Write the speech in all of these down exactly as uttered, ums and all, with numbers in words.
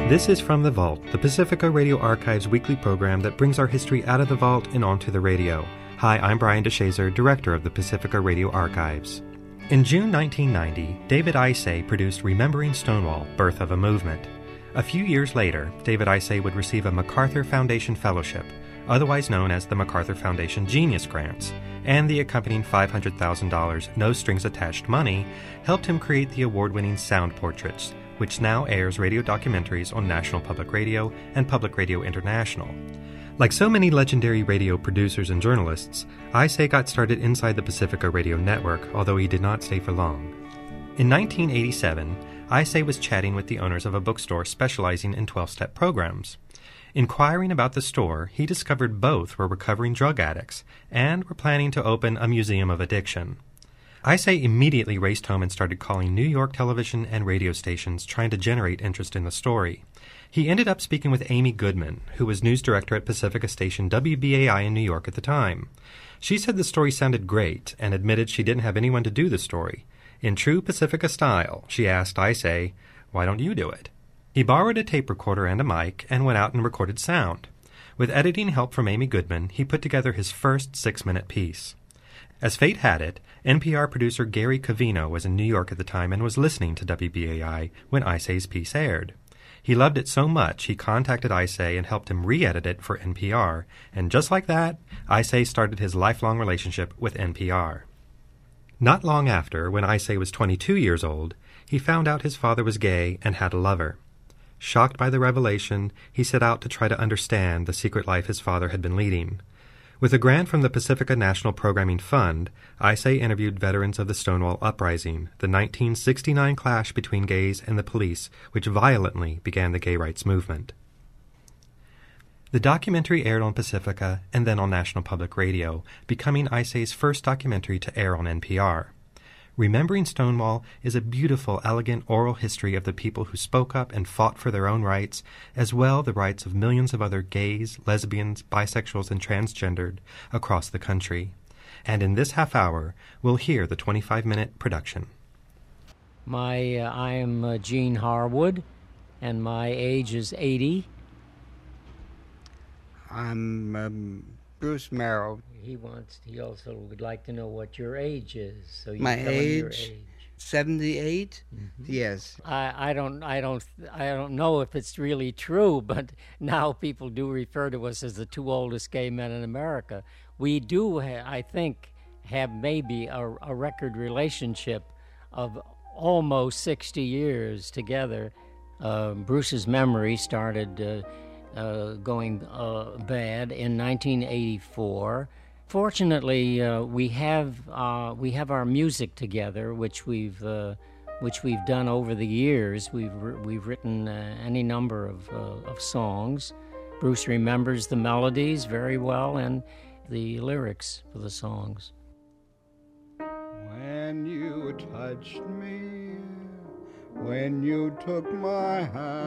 This is From the Vault, the Pacifica Radio Archive's weekly program that brings our history out of the vault and onto the radio. Hi, I'm Brian DeShazer, director of the Pacifica Radio Archives. In June nineteen ninety, David Isay produced Remembering Stonewall, Birth of a Movement. A few years later, David Isay would receive a MacArthur Foundation Fellowship, otherwise known as the MacArthur Foundation Genius Grants, and the accompanying five hundred thousand dollars no-strings-attached money helped him create the award-winning Sound Portraits, which now airs radio documentaries on National Public Radio and Public Radio International. Like so many legendary radio producers and journalists, Isay got started inside the Pacifica Radio Network, although he did not stay for long. In nineteen eighty-seven, Isay was chatting with the owners of a bookstore specializing in twelve-step programs. Inquiring about the store, he discovered both were recovering drug addicts and were planning to open a museum of addiction. Isay immediately raced home and started calling New York television and radio stations trying to generate interest in the story. He ended up speaking with Amy Goodman, who was news director at Pacifica station W B A I in New York at the time. She said the story sounded great and admitted she didn't have anyone to do the story. In true Pacifica style, she asked Isay, "Why don't you do it?" He borrowed a tape recorder and a mic and went out and recorded sound. With editing help from Amy Goodman, he put together his first six-minute piece. As fate had it, N P R producer Gary Covino was in New York at the time and was listening to W B A I when Isay's piece aired. He loved it so much he contacted Isay and helped him re-edit it for N P R, and just like that, Isay started his lifelong relationship with N P R. Not long after, when Isay was twenty-two years old, he found out his father was gay and had a lover. Shocked by the revelation, he set out to try to understand the secret life his father had been leading. With a grant from the Pacifica National Programming Fund, Isay interviewed veterans of the Stonewall Uprising, the nineteen sixty-nine clash between gays and the police, which violently began the gay rights movement. The documentary aired on Pacifica and then on National Public Radio, becoming Isay's first documentary to air on N P R. Remembering Stonewall is a beautiful, elegant oral history of the people who spoke up and fought for their own rights, as well the rights of millions of other gays, lesbians, bisexuals, and transgendered across the country. And in this half hour, we'll hear the twenty-five minute production. My, uh, I am uh, Gene Harwood, and my age is eighty. I'm um, Bruce Merrill. He wants. He also would like to know what your age is. So you My tell him age, your age. seventy-eight. Mm-hmm. Yes. I, I don't. I don't. I don't know if it's really true, but now people do refer to us as the two oldest gay men in America. We do, ha- I think, have maybe a, a record relationship of almost sixty years together. Uh, Bruce's memory started uh, uh, going uh, bad in nineteen eighty-four. Fortunately, uh, we have uh, we have our music together, which we've uh, which we've done over the years. We've we've written uh, any number of uh, of songs. Bruce remembers the melodies very well and the lyrics for the songs. When you touched me, when you took my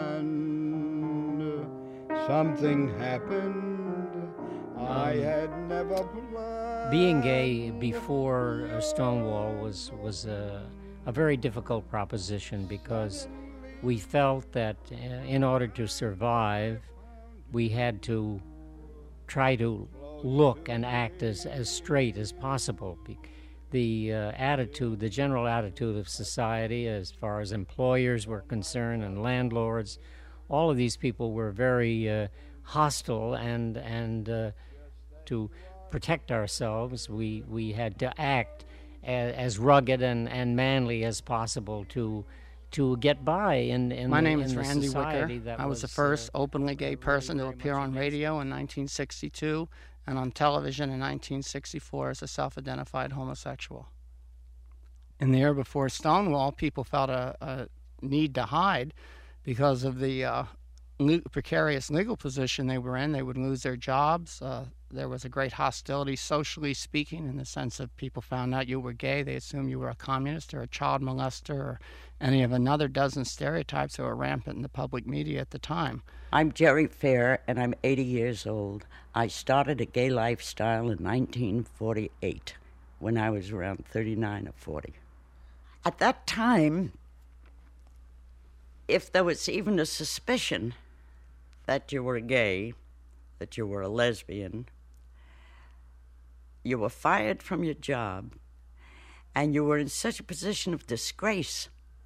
hand, something happened I had never planned. Being gay before uh, Stonewall was was a, a very difficult proposition because we felt that uh, in order to survive, we had to try to look and act as, as straight as possible. The uh, attitude, the general attitude of society as far as employers were concerned and landlords, all of these people were very uh, hostile, and and uh, to protect ourselves, we, we had to act as, as rugged and, and manly as possible to to get by in, in My the, name in is the Randy society Wicker. that I was the was, first uh, openly gay person to very appear much on against radio in nineteen sixty-two and on television in nineteen sixty-four as a self-identified homosexual. In the year before Stonewall, people felt a, a need to hide because of the uh, le- precarious legal position they were in. They would lose their jobs. Uh, there was a great hostility, socially speaking, in the sense of people found out you were gay, they assumed you were a communist or a child molester or any of another dozen stereotypes that were rampant in the public media at the time. I'm Jerry Fair, and I'm eighty years old. I started a gay lifestyle in nineteen forty-eight, when I was around thirty-nine or forty. At that time, if there was even a suspicion that you were gay, that you were a lesbian, you were fired from your job, and you were in such a position of disgrace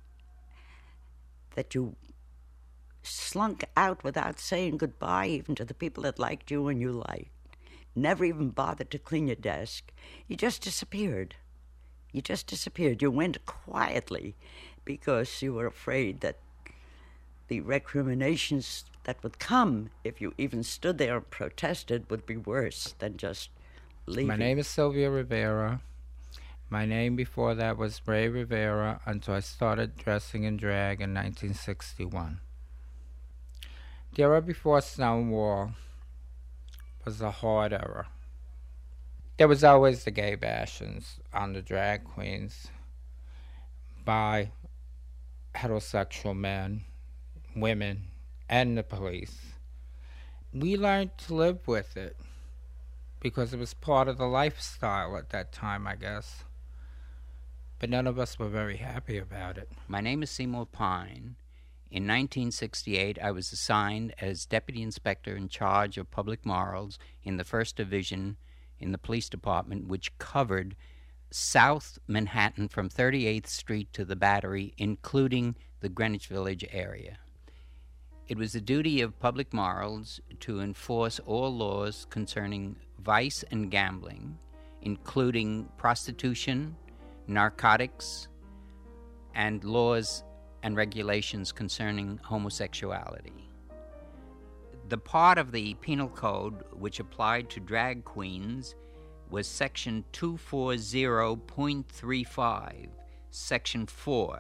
that you slunk out without saying goodbye even to the people that liked you and you liked. Never even bothered to clean your desk. You just disappeared. You just disappeared. You went quietly because you were afraid that the recriminations that would come if you even stood there and protested would be worse than just leaving. My name is Sylvia Rivera. My name before that was Ray Rivera until I started dressing in drag in nineteen sixty-one. The era before Stonewall was a hard era. There was always the gay bashings on the drag queens by heterosexual men, women, and the police. We learned to live with it because it was part of the lifestyle at that time, I guess. But none of us were very happy about it. My name is Seymour Pine. In nineteen sixty-eight, I was assigned as Deputy Inspector in charge of public morals in the First Division in the Police Department, which covered South Manhattan from thirty-eighth Street to the Battery, including the Greenwich Village area. It was the duty of public morals to enforce all laws concerning vice and gambling, including prostitution, narcotics, and laws and regulations concerning homosexuality. The part of the penal code which applied to drag queens was section two forty point three five, section four.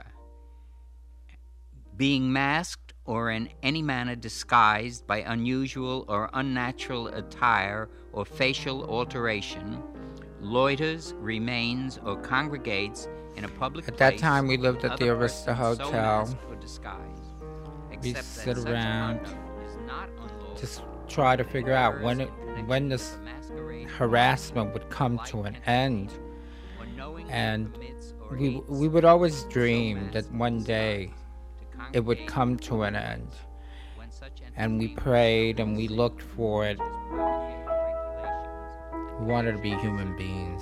Being masked or in any manner disguised by unusual or unnatural attire or facial alteration, loiters, remains, or congregates in a public At place. that time, we lived at the other Arista persons so Hotel. masked or disguised, We except sit that such around, conduct is not unlawful, just try to figure out when it, when this harassment would come to an end. And we we would always dream that one day it would come to an end. And we prayed and we looked for it. We wanted to be human beings.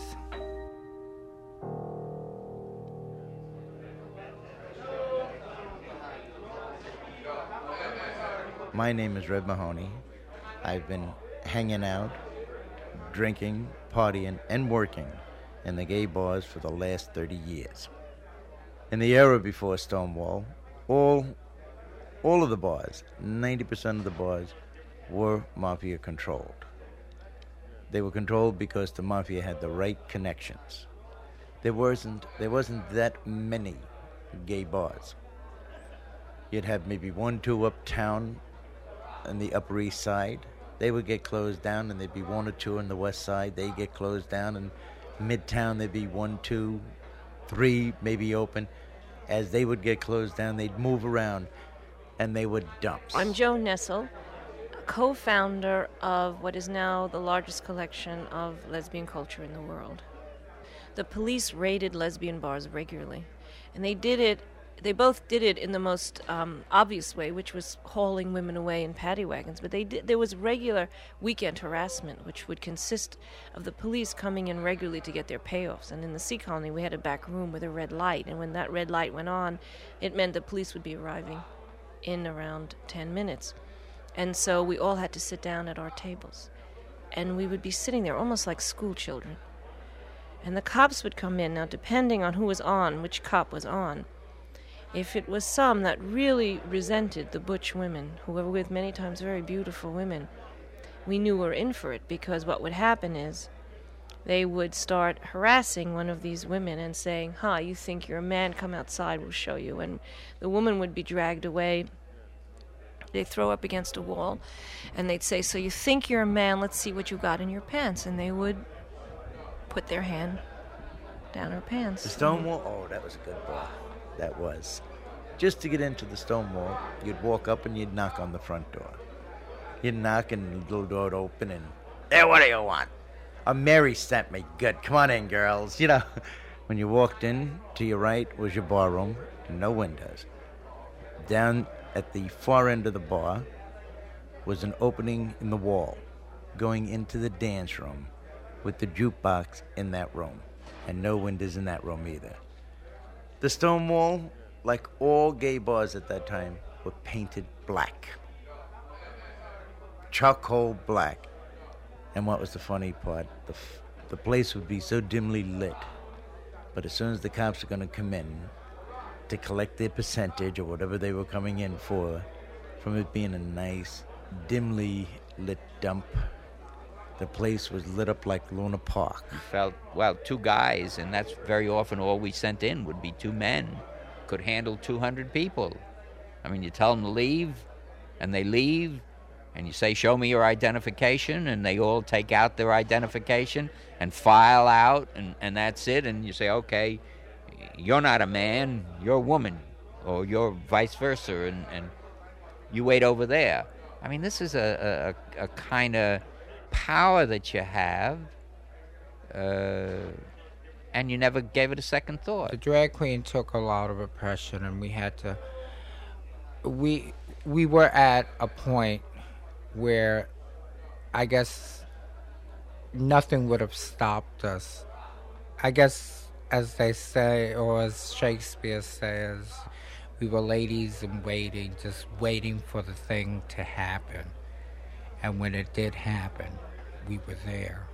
My name is Red Mahoney. I've been hanging out, drinking, partying, and working in the gay bars for the last thirty years. In the era before Stonewall, all, all of the bars, ninety percent of the bars, were mafia controlled. They were controlled because the mafia had the right connections. There wasn't, there wasn't that many gay bars. You'd have maybe one, two uptown on the Upper East Side. They would get closed down, and there'd be one or two on the West Side. They'd get closed down, and Midtown there'd be one, two, three maybe open. As they would get closed down, they'd move around, and they were dumps. I'm Joan Nessel, co-founder of what is now the largest collection of lesbian culture in the world. The police raided lesbian bars regularly, and they did it They both did it in the most um, obvious way, which was hauling women away in paddy wagons. But they did, there was regular weekend harassment, which would consist of the police coming in regularly to get their payoffs. And in the Sea Colony, we had a back room with a red light. And when that red light went on, it meant the police would be arriving in around ten minutes. And so we all had to sit down at our tables. And we would be sitting there almost like school children. And the cops would come in. Now, depending on who was on, which cop was on, if it was some that really resented the butch women, who were with many times very beautiful women, we knew we were in for it, because what would happen is they would start harassing one of these women and saying, huh, you think you're a man? Come outside, we'll show you. And the woman would be dragged away. They'd throw up against a wall, and they'd say, so you think you're a man? Let's see what you got in your pants. And they would put their hand down her pants. The Stonewall? Oh, that was a good bar. That was. Just to get into the Stonewall, you'd walk up and you'd knock on the front door. You'd knock and the little door would open and, hey, what do you want? A Mary sent me. Good. Come on in, girls. You know, when you walked in, to your right was your bar room, no windows. Down at the far end of the bar was an opening in the wall going into the dance room with the jukebox in that room, and no windows in that room either. The Stonewall, like all gay bars at that time, were painted black. Charcoal black. And what was the funny part? The, f- the place would be so dimly lit, but as soon as the cops are going to come in to collect their percentage or whatever they were coming in for, from it being a nice, dimly lit dump, the place was lit up like Luna Park. You felt, well, two guys, and that's very often all we sent in would be two men, could handle two hundred people. I mean, you tell them to leave, and they leave, and you say, show me your identification, and they all take out their identification and file out, and, and that's it. And you say, okay, you're not a man, you're a woman, or you're vice versa, and, and you wait over there. I mean, this is a, a, a kind of power that you have, uh, and you never gave it a second thought. The drag queen took a lot of oppression, and we had to, we, we were at a point where I guess nothing would have stopped us. I guess, as they say, or as Shakespeare says, we were ladies in waiting, just waiting for the thing to happen. And when it did happen, we were there.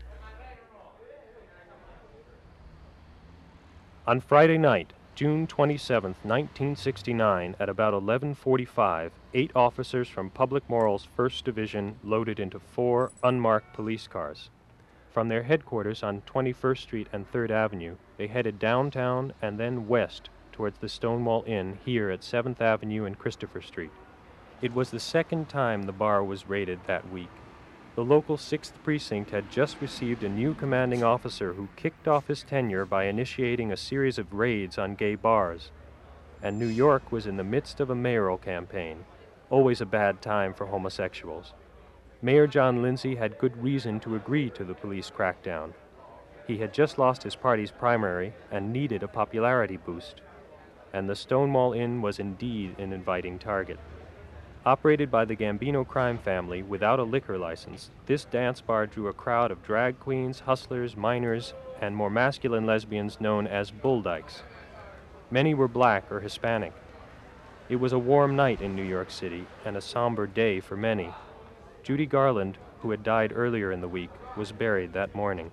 On Friday night, June twenty-seventh, nineteen sixty-nine, at about eleven forty-five, eight officers from Public Morals First Division loaded into four unmarked police cars. From their headquarters on twenty-first Street and third Avenue, they headed downtown and then west towards the Stonewall Inn here at seventh Avenue and Christopher Street. It was the second time the bar was raided that week. The local sixth Precinct had just received a new commanding officer who kicked off his tenure by initiating a series of raids on gay bars. And New York was in the midst of a mayoral campaign, always a bad time for homosexuals. Mayor John Lindsay had good reason to agree to the police crackdown. He had just lost his party's primary and needed a popularity boost. And the Stonewall Inn was indeed an inviting target. Operated by the Gambino crime family without a liquor license, this dance bar drew a crowd of drag queens, hustlers, minors, and more masculine lesbians known as bull dykes. Many were black or Hispanic. It was a warm night in New York City and a somber day for many. Judy Garland, who had died earlier in the week, was buried that morning.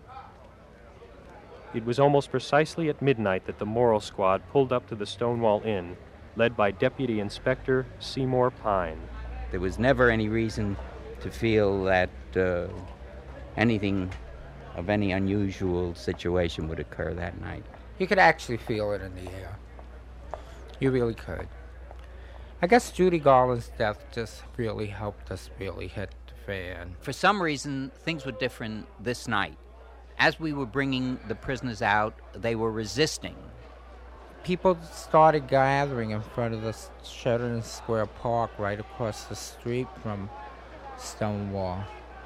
It was almost precisely at midnight that the Moral Squad pulled up to the Stonewall Inn, led by Deputy Inspector Seymour Pine. There was never any reason to feel that uh, anything of any unusual situation would occur that night. You could actually feel it in the air. You really could. I guess Judy Garland's death just really helped us really hit the fan. For some reason, things were different this night. As we were bringing the prisoners out, they were resisting. People started gathering in front of the Sheridan Square Park right across the street from Stonewall.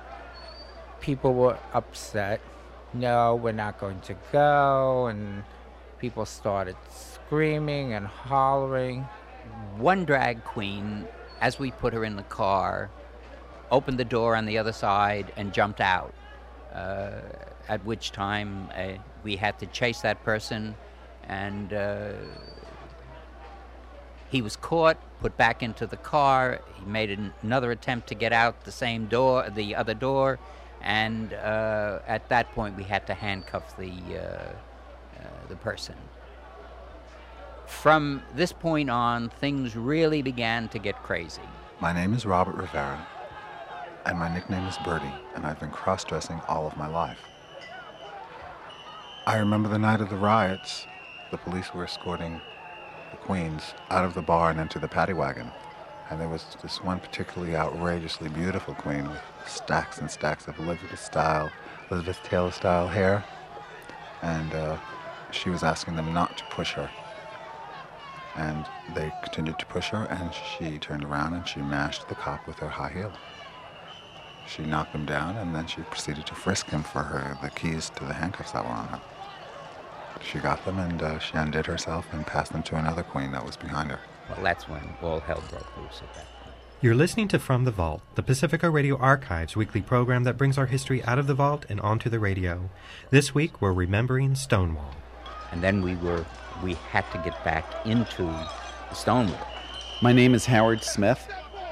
People were upset. No, we're not going to go. And people started screaming and hollering. One drag queen, as we put her in the car, opened the door on the other side and jumped out, uh, at which time uh, we had to chase that person. And uh, he was caught, put back into the car. He made an- another attempt to get out the same door, the other door, and uh, at that point we had to handcuff the uh, uh, the person. From this point on, things really began to get crazy. My name is Robert Rivera, and my nickname is Birdie, and I've been cross-dressing all of my life. I remember the night of the riots. The police were escorting the queens out of the bar and into the paddy wagon. And there was this one particularly outrageously beautiful queen with stacks and stacks of Elizabeth style, Elizabeth Taylor style hair. And uh, she was asking them not to push her. And they continued to push her, and she turned around and she mashed the cop with her high heel. She knocked him down, and then she proceeded to frisk him for her, the keys to the handcuffs that were on her. She got them, and uh, she undid herself and passed them to another queen that was behind her. Well, that's when all hell broke loose at that point. You're listening to From the Vault, the Pacifica Radio Archives weekly program that brings our history out of the vault and onto the radio. This week, we're remembering Stonewall. And then we were, we had to get back into the Stonewall. My name is Howard Smith.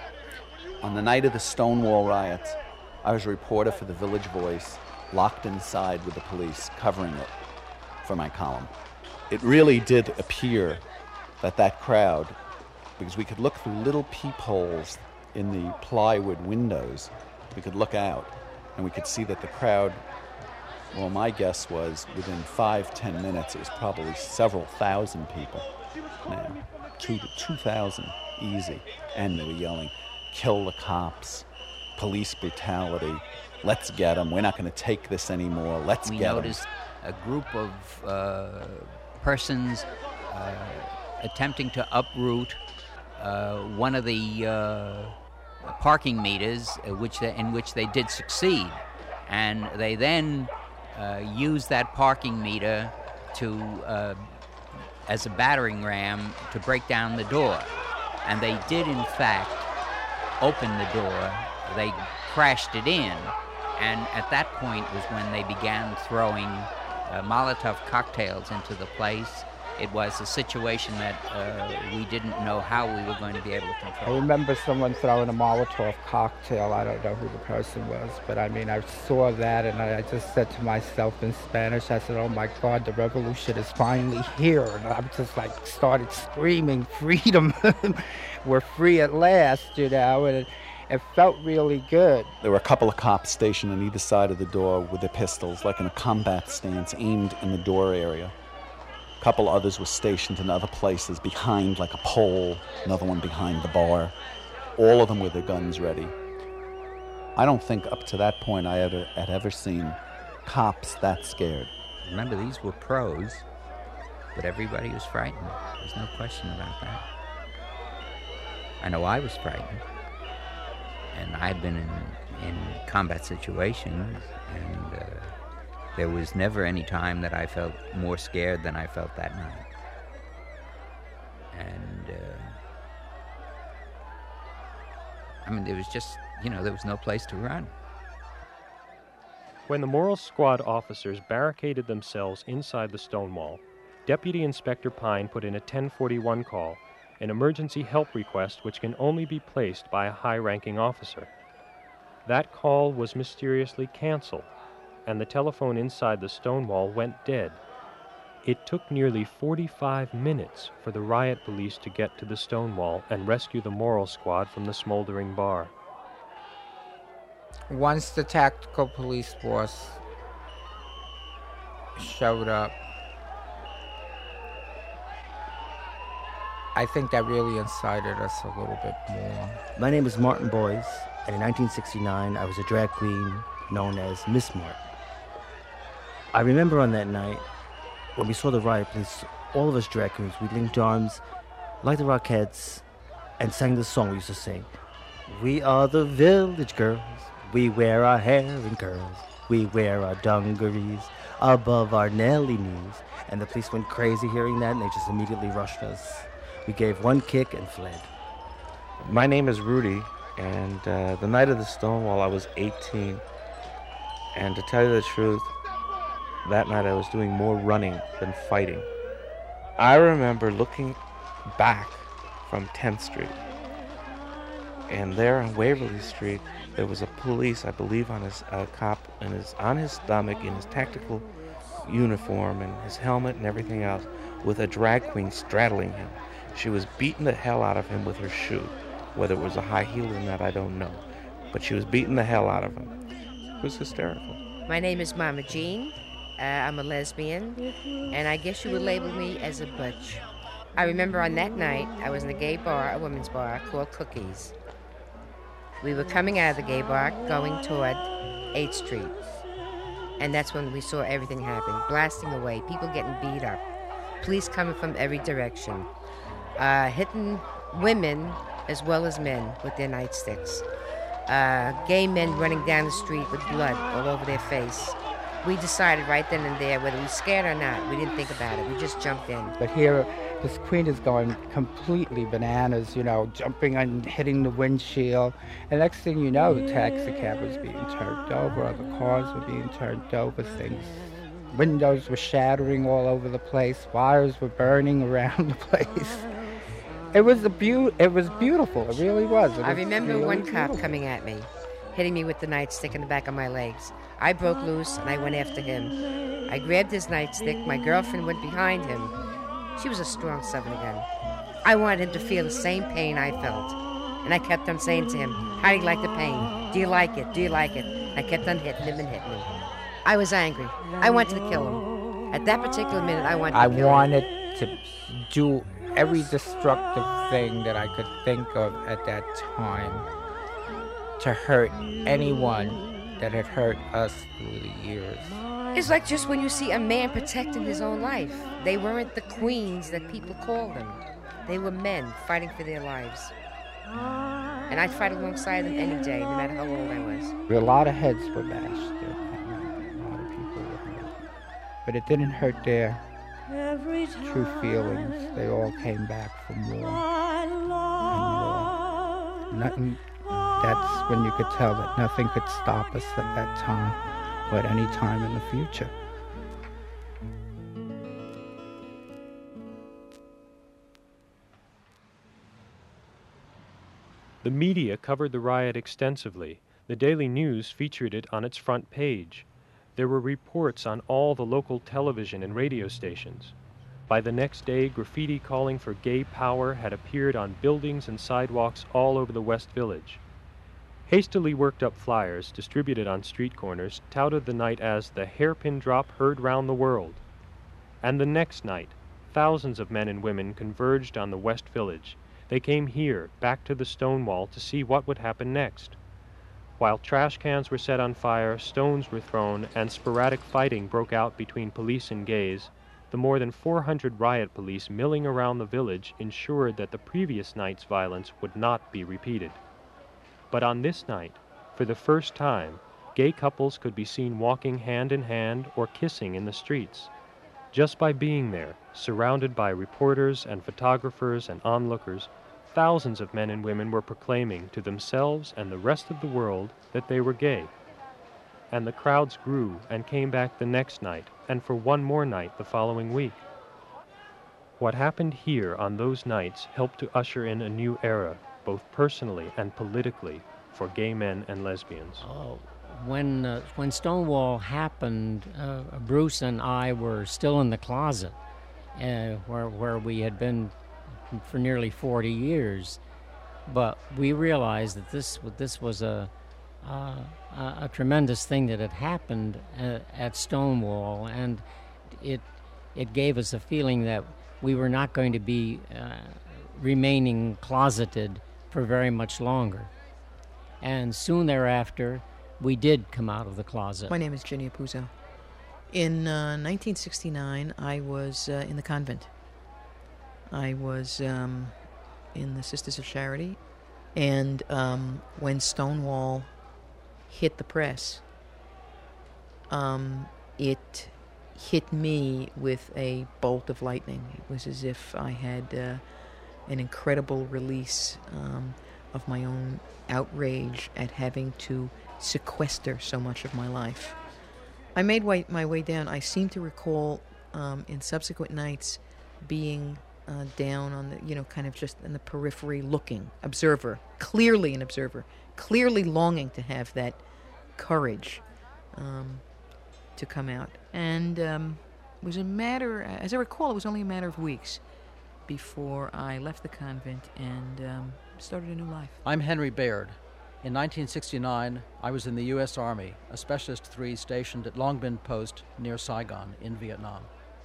On the night of the Stonewall riots, I was a reporter for the Village Voice, locked inside with the police, covering it for my column. It really did appear that that crowd, because we could look through little peepholes in the plywood windows, we could look out, and we could see that the crowd, well, my guess was within five, ten minutes, it was probably several thousand people now. Two to two thousand, easy. And they were yelling, kill the cops, police brutality, let's get them, we're not going to take this anymore, let's we get them. We noticed a group of uh, persons uh, attempting to uproot uh, one of the uh, parking meters, uh, which they, in which they did succeed. And they then uh, used that parking meter to uh, as a battering ram to break down the door. And they did, in fact, open the door. They crashed it in. And at that point was when they began throwing uh, Molotov cocktails into the place. It was a situation that uh, we didn't know how we were going to be able to control. I remember someone throwing a Molotov cocktail. I don't know who the person was, but I mean, I saw that and I just said to myself in Spanish, I said, oh my God, the revolution is finally here. And I just like started screaming, freedom. We're free at last, you know, and it, it felt really good. There were a couple of cops stationed on either side of the door with their pistols, like in a combat stance, aimed in the door area. A couple others were stationed in other places, behind like a pole, another one behind the bar. All of them with their guns ready. I don't think up to that point I ever, had ever seen cops that scared. Remember, these were pros, but everybody was frightened. There's no question about that. I know I was frightened. And I've been in, in combat situations, and uh, there was never any time that I felt more scared than I felt that night. And, uh, I mean, there was just, you know, there was no place to run. When the Moral Squad officers barricaded themselves inside the Stonewall, Deputy Inspector Pine put in a ten forty-one call, an emergency help request which can only be placed by a high-ranking officer. That call was mysteriously canceled, and the telephone inside the Stonewall went dead. It took nearly forty-five minutes for the riot police to get to the Stonewall and rescue the Moral Squad from the smoldering bar. Once the tactical police force showed up, I think that really incited us a little bit more. My name is Martin Boyce, and in nineteen sixty-nine, I was a drag queen known as Miss Mart. I remember on that night, when we saw the riot police, all of us drag queens, we linked arms like the Rockettes and sang the song we used to sing. We are the village girls, we wear our hair in curls, we wear our dungarees above our Nelly knees. And the police went crazy hearing that, and they just immediately rushed us. We gave one kick and fled. My name is Rudy, and uh, the night of the Stonewall, I was eighteen. And to tell you the truth, that night I was doing more running than fighting. I remember looking back from tenth street, and there on Waverly Street, there was a police, I believe, on his uh, cop, and his on his stomach in his tactical uniform and his helmet and everything else, with a drag queen straddling him. She was beating the hell out of him with her shoe. Whether it was a high heel or not, I don't know. But she was beating the hell out of him. It was hysterical. My name is Mama Jean. Uh, I'm a lesbian, and I guess you would label me as a butch. I remember on that night, I was in a gay bar, a women's bar, called Cookies. We were coming out of the gay bar, going toward eighth street. And that's when we saw everything happen, blasting away, people getting beat up, police coming from every direction, uh, hitting women as well as men with their nightsticks, uh, gay men running down the street with blood all over their face, We decided right then and there whether we were scared or not. We didn't think about it. We just jumped in. But here, this queen is going completely bananas, you know, jumping and hitting the windshield. And next thing you know, the taxi cab was being turned over, other cars were being turned over, things. Windows were shattering all over the place, wires were burning around the place. It was a beau- It was beautiful. It really was. It I was remember really one cop beautiful. coming at me, hitting me with the nightstick in the back of my legs. I broke loose and I went after him. I grabbed his nightstick. My girlfriend went behind him. She was a strong Southerner gun. I wanted him to feel the same pain I felt. And I kept on saying to him, how do you like the pain? Do you like it? Do you like it? I kept on hitting him and hitting him. I was angry. I wanted to kill him. At that particular minute, I wanted to I kill him. wanted to do every destructive thing that I could think of at that time to hurt anyone that had hurt us through the years. It's like just when you see a man protecting his own life. They weren't the queens that people called them. They were men fighting for their lives. And I'd fight alongside them any day, no matter how old I was. A lot of heads were bashed. A lot of people were hurt. But it didn't hurt their true feelings. They all came back for more and more. Nothing, that's when you could tell that nothing could stop us at that time or at any time in the future. The media covered the riot extensively. The Daily News featured it on its front page. There were reports on all the local television and radio stations. By the next day, graffiti calling for gay power had appeared on buildings and sidewalks all over the West Village. Hastily worked up flyers, distributed on street corners, touted the night as the hairpin drop heard round the world. And the next night, thousands of men and women converged on the West Village. They came here, back to the Stonewall, to see what would happen next. While trash cans were set on fire, stones were thrown, and sporadic fighting broke out between police and gays, the more than four hundred riot police milling around the village ensured that the previous night's violence would not be repeated. But on this night, for the first time, gay couples could be seen walking hand in hand or kissing in the streets. Just by being there, surrounded by reporters and photographers and onlookers, thousands of men and women were proclaiming to themselves and the rest of the world that they were gay. And the crowds grew and came back the next night, and for one more night the following week. What happened here on those nights helped to usher in a new era, both personally and politically, for gay men and lesbians. Oh, when uh, when Stonewall happened, uh, Bruce and I were still in the closet, uh, where where we had been for nearly forty years, but we realized that this this was a uh, a, a tremendous thing that had happened uh, at Stonewall, and it it gave us a feeling that we were not going to be uh, remaining closeted for very much longer. And soon thereafter, we did come out of the closet. My name is Jenny Apuzzo. In uh, nineteen sixty-nine, I was uh, in the convent. I was um, in the Sisters of Charity, and um, when Stonewall hit the press, um, it hit me with a bolt of lightning. It was as if I had uh, an incredible release um, of my own outrage at having to sequester so much of my life. I made way, my way down. I seem to recall um, in subsequent nights being uh, down on the, you know, kind of just in the periphery looking, observer, clearly an observer, clearly longing to have that courage um, to come out. And um, it was a matter, as I recall, it was only a matter of weeks before I left the convent and um, started a new life. I'm Henry Baird. In nineteen sixty-nine, I was in the U S Army, a Specialist three stationed at Long Binh Post near Saigon in Vietnam.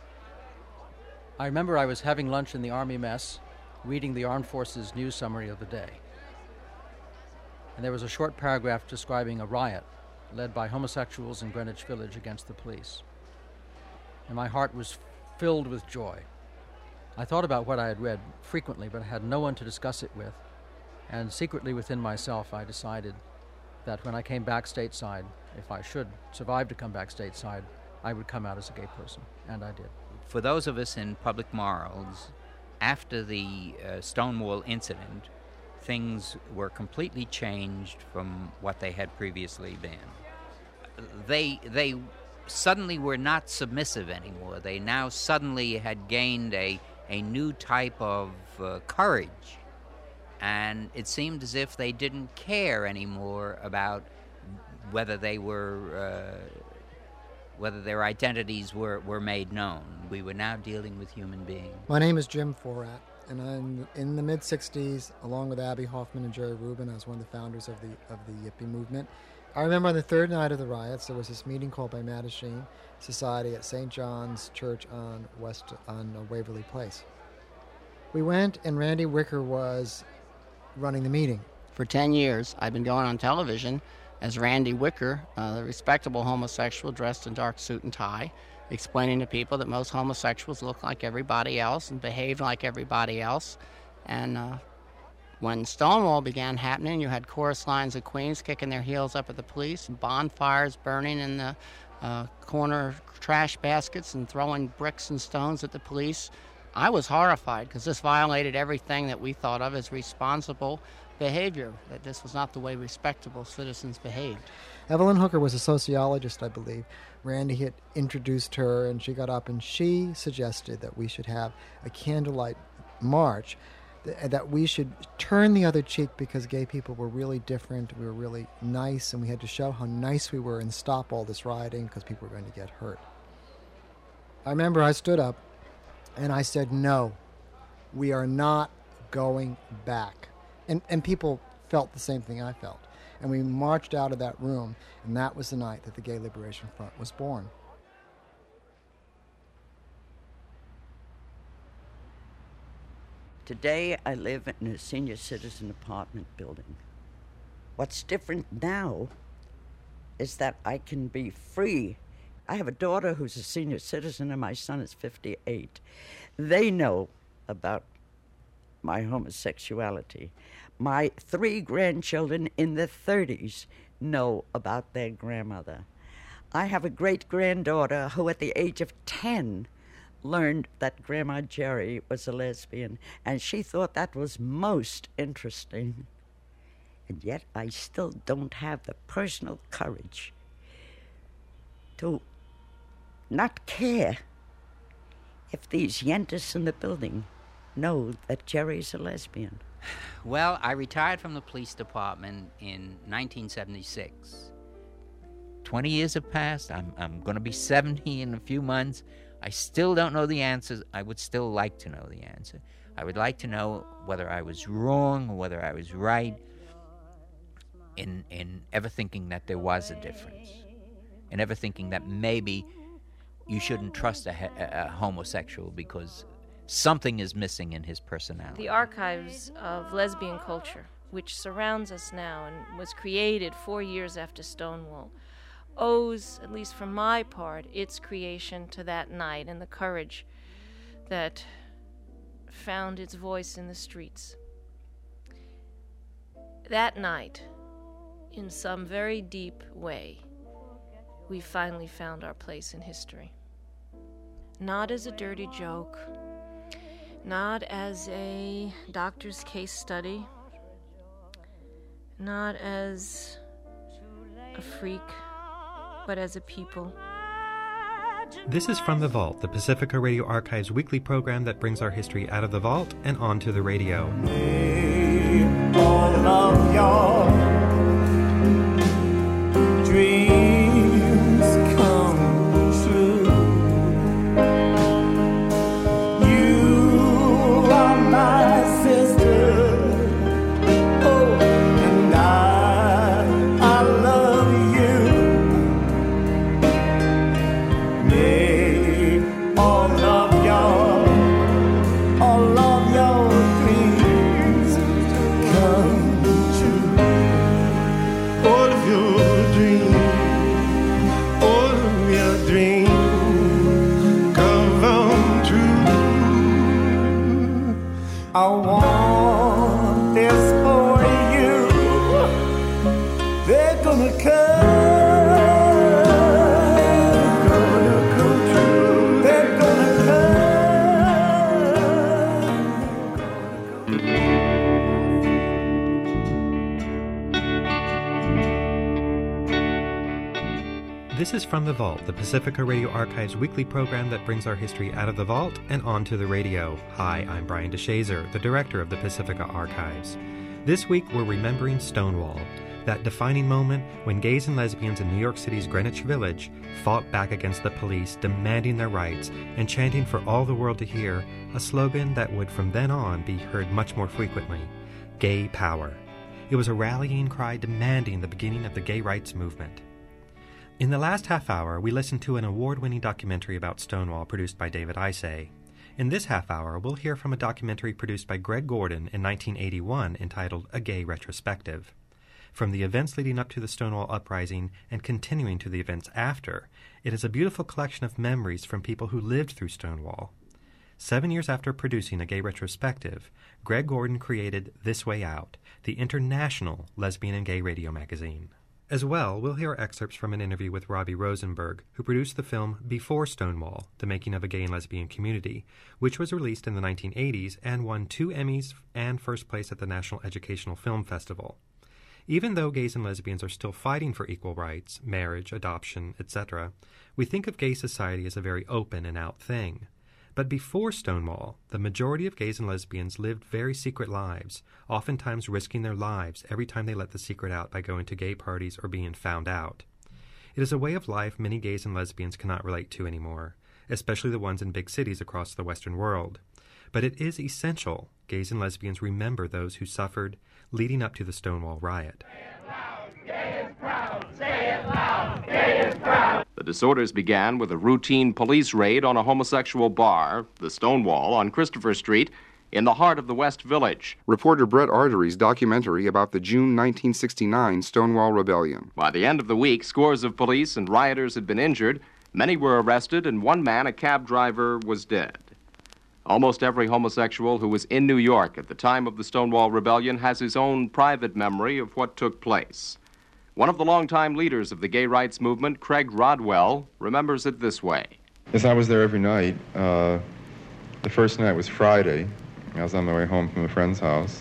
I remember I was having lunch in the Army mess, reading the Armed Forces news summary of the day. And there was a short paragraph describing a riot led by homosexuals in Greenwich Village against the police. And my heart was filled with joy. I thought about what I had read frequently, but I had no one to discuss it with. And secretly within myself, I decided that when I came back stateside, if I should survive to come back stateside, I would come out as a gay person, and I did. For those of us in public morals, after the uh, Stonewall incident, things were completely changed from what they had previously been. They they suddenly were not submissive anymore. They now suddenly had gained a, a new type of uh, courage, and it seemed as if they didn't care anymore about whether they were uh, whether their identities were, were made known. We were now dealing with human beings. My name is Jim Forat, and I'm in the mid-sixties, along with Abby Hoffman and Jerry Rubin. I was one of the founders of the of the Yippie movement. I remember on the third night of the riots, there was this meeting called by Mattachine Society at Saint John's Church on West on Waverly Place. We went, and Randy Wicker was running the meeting. For ten years, I've been going on television as Randy Wicker, uh, the respectable homosexual dressed in dark suit and tie, explaining to people that most homosexuals look like everybody else and behave like everybody else. And uh, when Stonewall began happening, you had chorus lines of Queens kicking their heels up at the police, and bonfires burning in the uh, corner trash baskets and throwing bricks and stones at the police. I was horrified because this violated everything that we thought of as responsible behavior, that this was not the way respectable citizens behaved. Evelyn Hooker was a sociologist, I believe. Randy had introduced her, and she got up and she suggested that we should have a candlelight march, th- that we should turn the other cheek because gay people were really different, we were really nice, and we had to show how nice we were and stop all this rioting because people were going to get hurt. I remember I stood up and I said, no, we are not going back. And and people felt the same thing I felt. And we marched out of that room, and that was the night that the Gay Liberation Front was born. Today, I live in a senior citizen apartment building. What's different now is that I can be free. I have a daughter who's a senior citizen, and my son is fifty-eight. They know about my homosexuality. My three grandchildren in their thirties know about their grandmother. I have a great-granddaughter who at the age of ten learned that Grandma Jerry was a lesbian, and she thought that was most interesting. And yet I still don't have the personal courage to not care if these yentas in the building know that Jerry's a lesbian. Well, I retired from the police department in nineteen seventy-six. Twenty years have passed. I'm, I'm going to be seventy in a few months. I still don't know the answers. I would still like to know the answer. I would like to know whether I was wrong or whether I was right in, in ever thinking that there was a difference, in ever thinking that maybe you shouldn't trust a, a, a homosexual because something is missing in his personality. The archives of lesbian culture, which surrounds us now and was created four years after Stonewall, owes, at least for my part, its creation to that night and the courage that found its voice in the streets. That night, in some very deep way, we finally found our place in history. Not as a dirty joke, not as a doctor's case study, not as a freak, but as a people. This is From the Vault, the Pacifica Radio Archive's weekly program that brings our history out of the vault and onto the radio. May all of your dreams come true. You are my sister, oh, and I, I love you. May all of your, all of your dreams come true. All of your dreams, all of your dreams come true. I want this for you. They're gonna come. This is From the Vault, the Pacifica Radio Archives weekly program that brings our history out of the vault and onto the radio. Hi, I'm Brian DeShazer, the director of the Pacifica Archives. This week we're remembering Stonewall, that defining moment when gays and lesbians in New York City's Greenwich Village fought back against the police, demanding their rights and chanting for all the world to hear a slogan that would from then on be heard much more frequently: Gay Power. It was a rallying cry demanding the beginning of the gay rights movement. In the last half hour, we listened to an award-winning documentary about Stonewall produced by David Isay. In this half hour, we'll hear from a documentary produced by Greg Gordon in nineteen eighty-one entitled A Gay Retrospective. From the events leading up to the Stonewall Uprising and continuing to the events after, it is a beautiful collection of memories from people who lived through Stonewall. Seven years after producing A Gay Retrospective, Greg Gordon created This Way Out, the international lesbian and gay radio magazine. As well, we'll hear excerpts from an interview with Robbie Rosenberg, who produced the film Before Stonewall, The Making of a Gay and Lesbian Community, which was released in the nineteen eighties and won two Emmys and first place at the National Educational Film Festival. Even though gays and lesbians are still fighting for equal rights, marriage, adoption, et cetera, we think of gay society as a very open and out thing. But before Stonewall, the majority of gays and lesbians lived very secret lives, oftentimes risking their lives every time they let the secret out by going to gay parties or being found out. It is a way of life many gays and lesbians cannot relate to anymore, especially the ones in big cities across the Western world. But it is essential gays and lesbians remember those who suffered leading up to the Stonewall riot. The disorders began with a routine police raid on a homosexual bar, the Stonewall, on Christopher Street, in the heart of the West Village. Reporter Brett Artery's documentary about the June nineteen sixty-nine Stonewall Rebellion. By the end of the week, scores of police and rioters had been injured, many were arrested, and one man, a cab driver, was dead. Almost every homosexual who was in New York at the time of the Stonewall Rebellion has his own private memory of what took place. One of the longtime leaders of the gay rights movement, Craig Rodwell, remembers it this way. Yes, I was there every night. Uh, the first night was Friday. I was on my way home from a friend's house.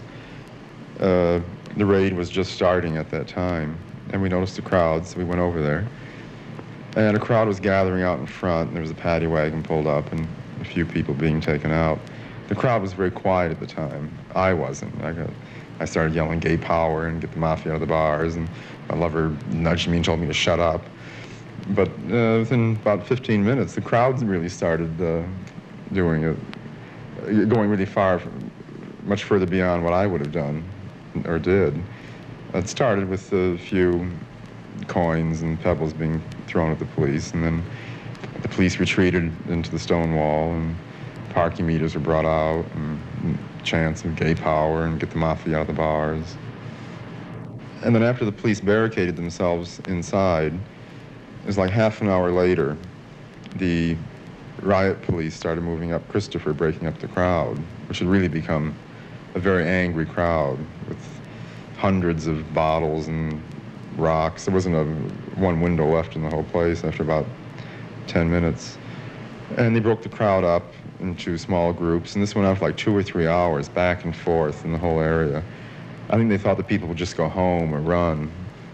Uh, the raid was just starting at that time, and we noticed a crowd, so we went over there. And a crowd was gathering out in front, and there was a paddy wagon pulled up, and a few people being taken out. The crowd was very quiet at the time. I wasn't. I got, I started yelling gay power and get the mafia out of the bars, and my lover nudged me and told me to shut up. But uh, within about fifteen minutes, the crowd really started uh, doing it, going really far, much further beyond what I would have done or did. It started with a few coins and pebbles being thrown at the police, and then the police retreated into the Stonewall, and parking meters were brought out, and, and chants of gay power and get the mafia out of the bars. And then after the police barricaded themselves inside, it was like half an hour later, the riot police started moving up Christopher, breaking up the crowd, which had really become a very angry crowd with hundreds of bottles and rocks. There wasn't a one window left in the whole place after about ten minutes. And they broke the crowd up into small groups, and this went on for like two or three hours, back and forth in the whole area. I think they thought that people would just go home or run,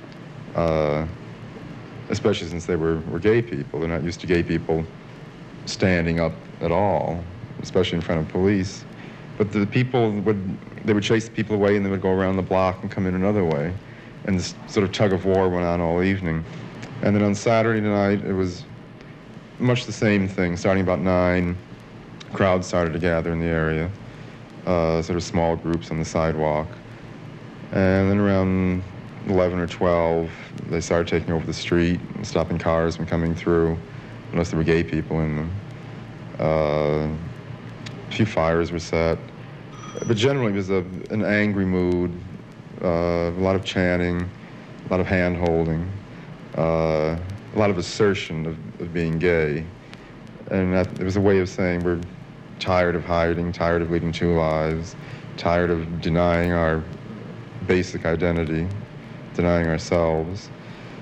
uh, especially since they were, were gay people. They're not used to gay people standing up at all, especially in front of police. But the people would, they would chase the people away, and they would go around the block and come in another way. And this sort of tug of war went on all evening. And then on Saturday night, it was much the same thing. Starting about nine, crowds started to gather in the area, uh, sort of small groups on the sidewalk. And then around eleven or twelve, they started taking over the street and stopping cars from coming through, unless there were gay people in them. Uh, a few fires were set. But generally, it was a, an angry mood, uh, a lot of chanting, a lot of hand-holding, uh, a lot of assertion of, of being gay. And that, it was a way of saying we're tired of hiding, tired of leading two lives, tired of denying our basic identity, denying ourselves.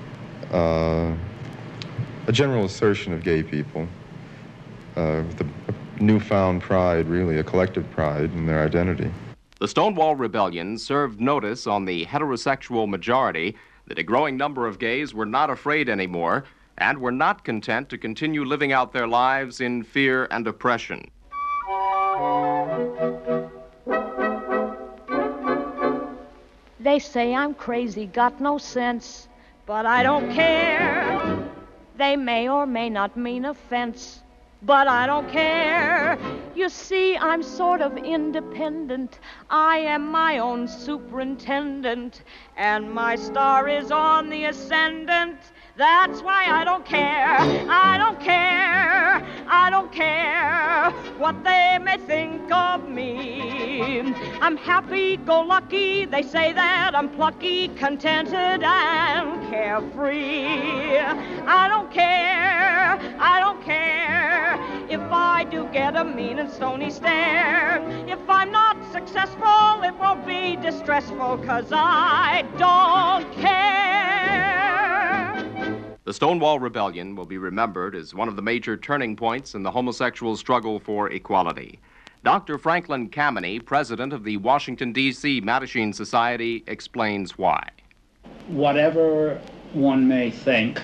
Uh, a general assertion of gay people uh, with a, a newfound pride, really, a collective pride in their identity. The Stonewall Rebellion served notice on the heterosexual majority that a growing number of gays were not afraid anymore and were not content to continue living out their lives in fear and oppression. They say I'm crazy, got no sense, but I don't care. They may or may not mean offense, but I don't care. You see, I'm sort of independent. I am my own superintendent, and my star is on the ascendant. That's why I don't care. I don't care. I don't care what they may think of me. I'm happy-go-lucky. They say that I'm plucky, contented, and carefree. I don't care. I don't care if I do get a mean and stony stare. If I'm not successful, it won't be distressful, 'cause I don't care. The Stonewall Rebellion will be remembered as one of the major turning points in the homosexual struggle for equality. Doctor Franklin Kameny, president of the Washington, D C Mattachine Society, explains why. Whatever one may think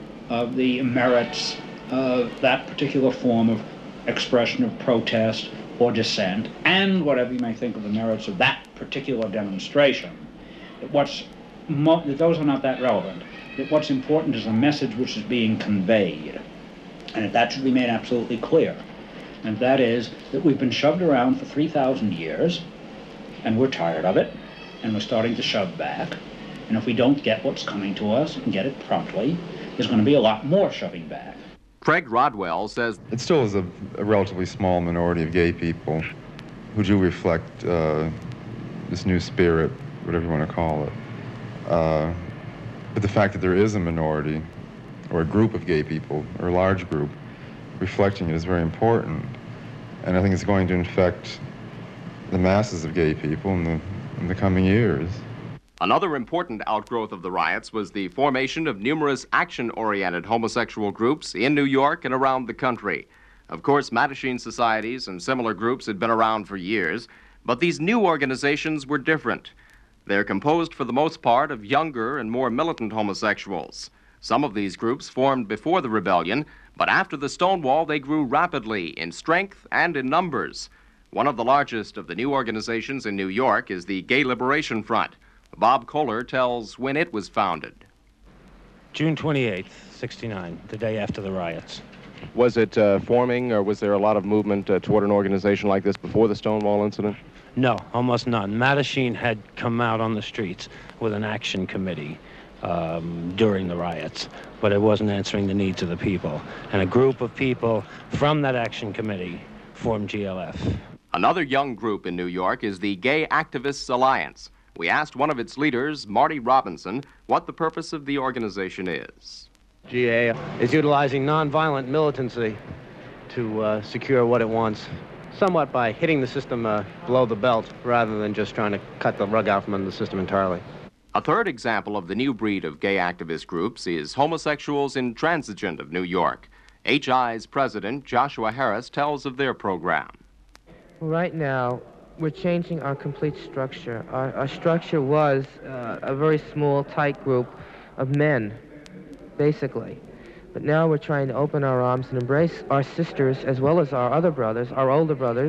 of the merits of that particular form of expression of protest or dissent, and whatever you may think of the merits of that particular demonstration, what's mo- those are not that relevant. That what's important is the message which is being conveyed, and that should be made absolutely clear. And that is that we've been shoved around for three thousand years, and we're tired of it, and we're starting to shove back. And if we don't get what's coming to us and get it promptly, there's going to be a lot more shoving back. Craig Rodwell says it still is a, a relatively small minority of gay people who do reflect uh, this new spirit, whatever you want to call it. Uh, But the fact that there is a minority, or a group of gay people, or a large group, reflecting it is very important. And I think it's going to infect the masses of gay people in the, in the coming years. Another important outgrowth of the riots was the formation of numerous action-oriented homosexual groups in New York and around the country. Of course, Mattachine societies and similar groups had been around for years, but these new organizations were different. They're composed for the most part of younger and more militant homosexuals. Some of these groups formed before the rebellion, but after the Stonewall they grew rapidly in strength and in numbers. One of the largest of the new organizations in New York is the Gay Liberation Front. Bob Kohler tells when it was founded. June twenty-eighth, sixty-nine, the day after the riots. Was it uh, forming, or was there a lot of movement uh, toward an organization like this before the Stonewall incident? No, almost none. Mattachine had come out on the streets with an action committee um, during the riots, but it wasn't answering the needs of the people. And a group of people from that action committee formed G L F. Another young group in New York is the Gay Activists Alliance. We asked one of its leaders, Marty Robinson, what the purpose of the organization is. G A is utilizing nonviolent militancy to uh, secure what it wants, somewhat by hitting the system uh, below the belt rather than just trying to cut the rug out from under the system entirely. A third example of the new breed of gay activist groups is Homosexuals Intransigent of New York. H I's president, Joshua Harris, tells of their program. Right now, we're changing our complete structure. Our, our structure was uh, a very small, tight group of men, basically. But now we're trying to open our arms and embrace our sisters as well as our other brothers, our older brothers,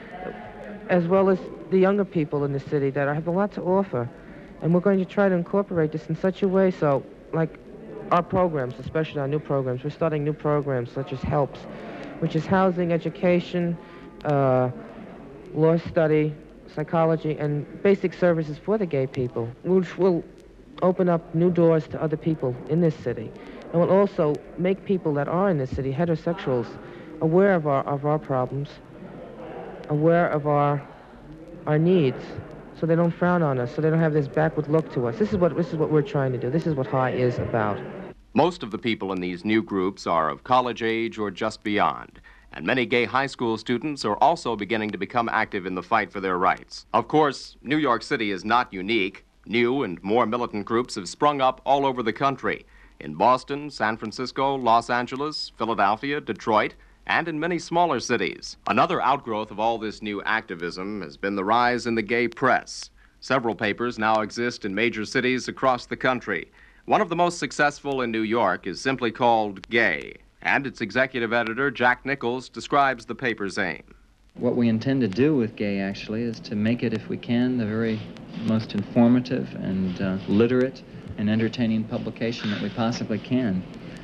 as well as the younger people in the city that have a lot to offer. And we're going to try to incorporate this in such a way so, like our programs, especially our new programs, we're starting new programs such as HELPS, which is housing, education, uh, law study, psychology, and basic services for the gay people, which will open up new doors to other people in this city. And will also make people that are in this city, heterosexuals, aware of our of our problems, aware of our our needs, so they don't frown on us, so they don't have this backward look to us. This is what this is what we're trying to do. This is what H I is about. Most of the people in these new groups are of college age or just beyond, and many gay high school students are also beginning to become active in the fight for their rights. Of course, New York City is not unique. New and more militant groups have sprung up all over the country. In Boston, San Francisco, Los Angeles, Philadelphia, Detroit, and in many smaller cities. Another outgrowth of all this new activism has been the rise in the gay press. Several papers now exist in major cities across the country. One of the most successful in New York is simply called Gay, and its executive editor, Jack Nichols, describes the paper's aim. What we intend to do with Gay, actually, is to make it, if we can, the very most informative and uh, literate and entertaining publication that we possibly can.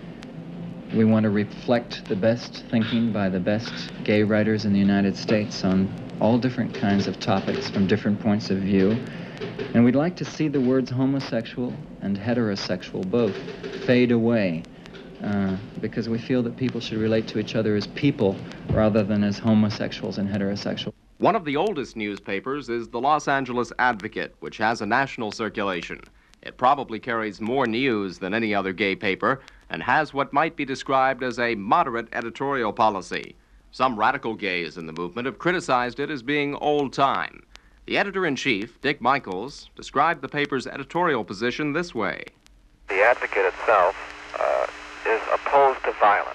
We want to reflect the best thinking by the best gay writers in the United States on all different kinds of topics from different points of view. And we'd like to see the words homosexual and heterosexual both fade away, uh, because we feel that people should relate to each other as people rather than as homosexuals and heterosexuals. One of the oldest newspapers is the Los Angeles Advocate, which has a national circulation. It probably carries more news than any other gay paper and has what might be described as a moderate editorial policy. Some radical gays in the movement have criticized it as being old-time. The editor-in-chief, Dick Michaels, described the paper's editorial position this way. The Advocate itself uh, is opposed to violence.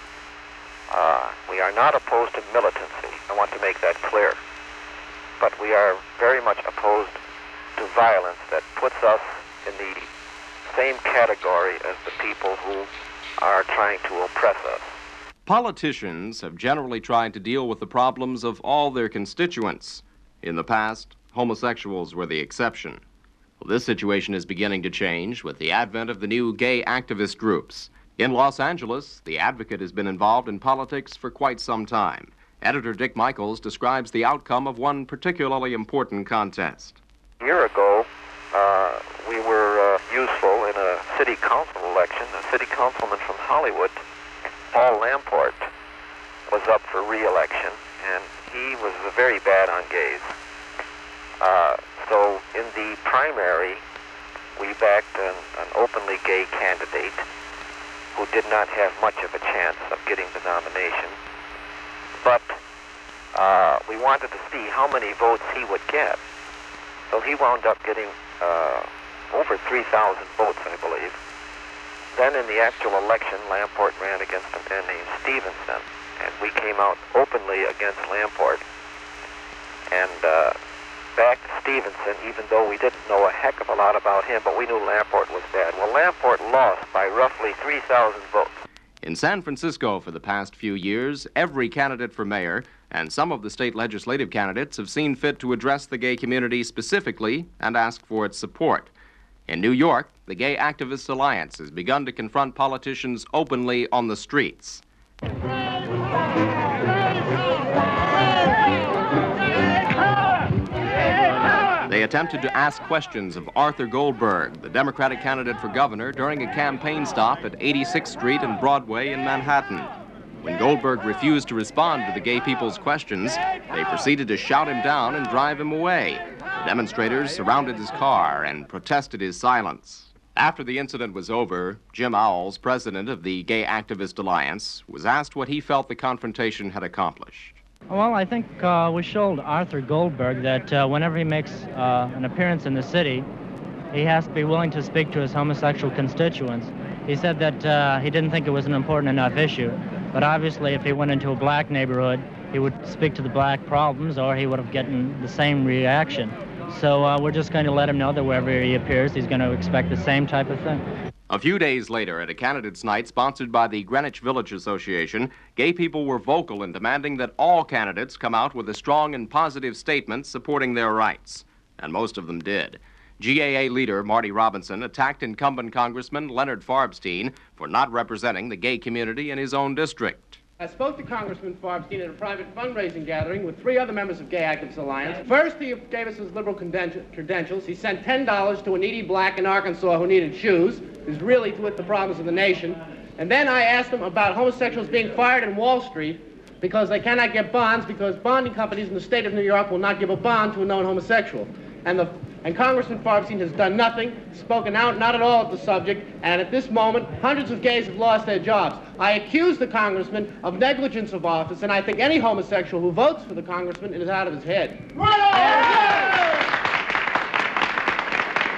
Uh, we are not opposed to militancy. I want to make that clear. But we are very much opposed to violence that puts us in the same category as the people who are trying to oppress us. Politicians have generally tried to deal with the problems of all their constituents. In the past, homosexuals were the exception. Well, this situation is beginning to change with the advent of the new gay activist groups. In Los Angeles, the Advocate has been involved in politics for quite some time. Editor Dick Michaels describes the outcome of one particularly important contest. A year ago, uh, we were uh, useful in a city council election. A city councilman from Hollywood, Paul Lamport, was up for re-election, and he was very bad on gays. Uh, so in the primary, we backed an, an openly gay candidate who did not have much of a chance of getting the nomination. But uh, we wanted to see how many votes he would get. So he wound up getting uh, over three thousand votes, I believe. Then in the actual election, Lamport ran against a man named Stevenson, and we came out openly against Lamport and uh, backed Stevenson, even though we didn't know a heck of a lot about him, but we knew Lamport was bad. Well, Lamport lost by roughly three thousand votes. In San Francisco for the past few years, every candidate for mayor and some of the state legislative candidates have seen fit to address the gay community specifically and ask for its support. In New York, the Gay Activists Alliance has begun to confront politicians openly on the streets. They attempted to ask questions of Arthur Goldberg, the Democratic candidate for governor, during a campaign stop at eighty-sixth Street and Broadway in Manhattan. When Goldberg refused to respond to the gay people's questions, they proceeded to shout him down and drive him away. The demonstrators surrounded his car and protested his silence. After the incident was over, Jim Owls, president of the Gay Activist Alliance, was asked what he felt the confrontation had accomplished. Well, I think uh, we showed Arthur Goldberg that uh, whenever he makes uh, an appearance in the city, he has to be willing to speak to his homosexual constituents. He said that uh, he didn't think it was an important enough issue, but obviously if he went into a black neighborhood, he would speak to the black problems or he would have gotten the same reaction. So uh, we're just going to let him know that wherever he appears, he's going to expect the same type of thing. A few days later, at a candidates' night sponsored by the Greenwich Village Association, gay people were vocal in demanding that all candidates come out with a strong and positive statement supporting their rights. And most of them did. G A A leader Marty Robinson attacked incumbent Congressman Leonard Farbstein for not representing the gay community in his own district. I spoke to Congressman Farbstein at a private fundraising gathering with three other members of Gay Activists Alliance. First, he gave us his liberal credentials. He sent ten dollars to a needy black in Arkansas who needed shoes, who's really with the problems of the nation. And then I asked him about homosexuals being fired in Wall Street because they cannot get bonds because bonding companies in the state of New York will not give a bond to a known homosexual. And the And Congressman Farbstein has done nothing, spoken out not at all at the subject, and at this moment, hundreds of gays have lost their jobs. I accuse the congressman of negligence of office, and I think any homosexual who votes for the congressman is out of his head.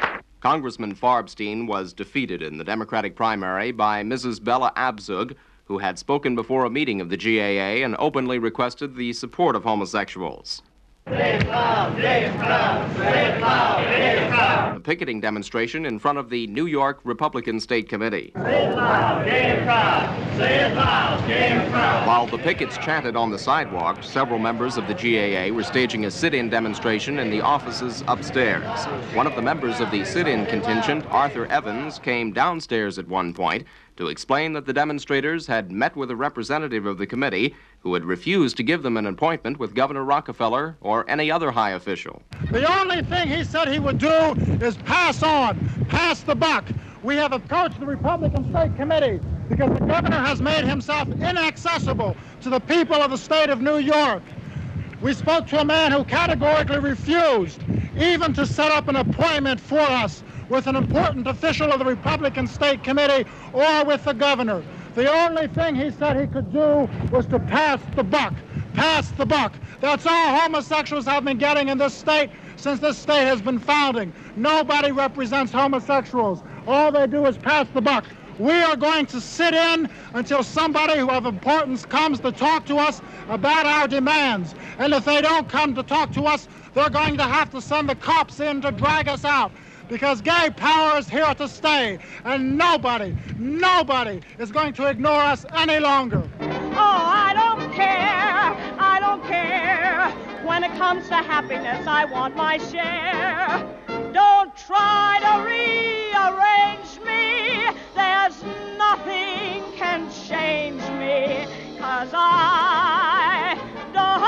Congressman Farbstein was defeated in the Democratic primary by Missus Bella Abzug, who had spoken before a meeting of the G A A and openly requested the support of homosexuals. Say it loud, say it proud, say it loud, say it proud. A picketing demonstration in front of the New York Republican State Committee. Say it loud, say it proud, say it loud, say it proud. While the pickets chanted on the sidewalk, several members of the G A A were staging a sit-in demonstration in the offices upstairs. One of the members of the sit-in contingent, Arthur Evans, came downstairs at one point to explain that the demonstrators had met with a representative of the committee who had refused to give them an appointment with Governor Rockefeller or any other high official. The only thing he said he would do is pass on, pass the buck. We have approached the Republican State Committee because the governor has made himself inaccessible to the people of the state of New York. We spoke to a man who categorically refused even to set up an appointment for us with an important official of the Republican State Committee or with the governor. The only thing he said he could do was to pass the buck. Pass the buck. That's all homosexuals have been getting in this state since this state has been founding. Nobody represents homosexuals. All they do is pass the buck. We are going to sit in until somebody who of importance comes to talk to us about our demands. And if they don't come to talk to us, they're going to have to send the cops in to drag us out. Because gay power is here to stay, and nobody, nobody is going to ignore us any longer. Oh, I don't care, I don't care. When it comes to happiness, I want my share. Don't try to rearrange me. There's nothing can change me, 'cause I don't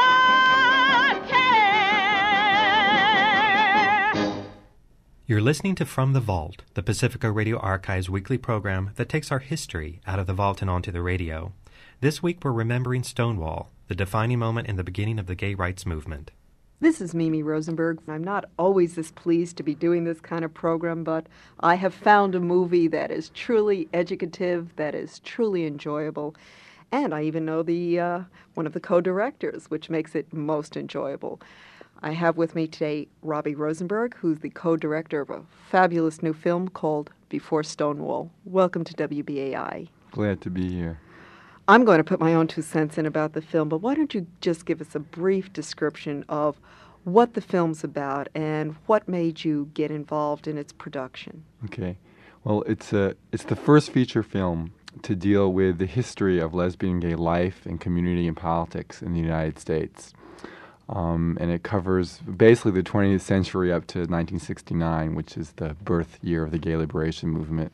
You're listening to From the Vault, the Pacifica Radio Archive's weekly program that takes our history out of the vault and onto the radio. This week we're remembering Stonewall, the defining moment in the beginning of the gay rights movement. This is Mimi Rosenberg. I'm not always this pleased to be doing this kind of program, but I have found a movie that is truly educative, that is truly enjoyable, and I even know the uh, one of the co-directors, which makes it most enjoyable. I have with me today Robbie Rosenberg, who's the co-director of a fabulous new film called Before Stonewall. Welcome to W B A I. Glad to be here. I'm going to put my own two cents in about the film, but why don't you just give us a brief description of what the film's about and what made you get involved in its production? Okay. Well, it's a it's the first feature film to deal with the history of lesbian gay life and community and politics in the United States. Um, and it covers basically the twentieth century up to nineteen sixty-nine, which is the birth year of the gay liberation movement.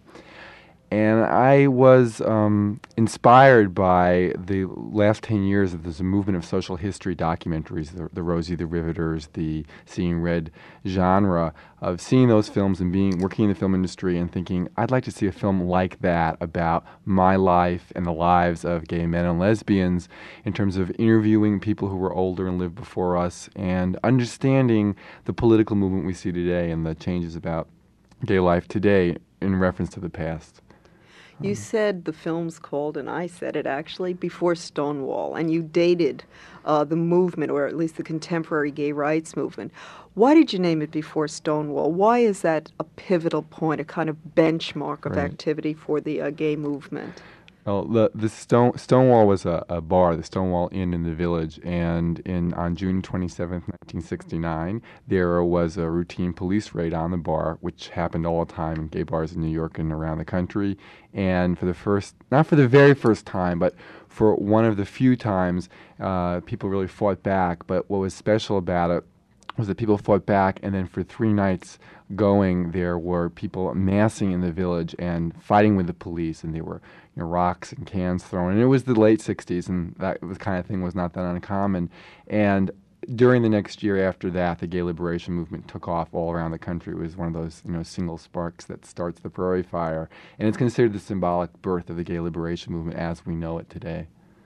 And I was um, inspired by the last ten years of this movement of social history documentaries, the, the Rosie the Riveters, the Seeing Red genre, of seeing those films and being working in the film industry and thinking, I'd like to see a film like that about my life and the lives of gay men and lesbians in terms of interviewing people who were older and lived before us and understanding the political movement we see today and the changes about gay life today in reference to the past. You said the film's called, and I said it actually, Before Stonewall, and you dated uh, the movement, or at least the contemporary gay rights movement. Why did you name it Before Stonewall? Why is that a pivotal point, a kind of benchmark of Right. activity for the uh, gay movement? Well, the, the Stone, Stonewall was a, a bar, the Stonewall Inn in the Village, and in on June twenty-seventh, nineteen sixty-nine, there was a routine police raid on the bar, which happened all the time in gay bars in New York and around the country. And for the first, not for the very first time, but for one of the few times, uh, people really fought back. But what was special about it was that people fought back, and then for three nights going, there were people massing in the village and fighting with the police, and there were you know, rocks and cans thrown. And it was the late sixties, and that was kind of thing was not that uncommon. And during the next year after that, the gay liberation movement took off all around the country. It was one of those you know single sparks that starts the prairie fire, and it's considered the symbolic birth of the gay liberation movement as we know it today.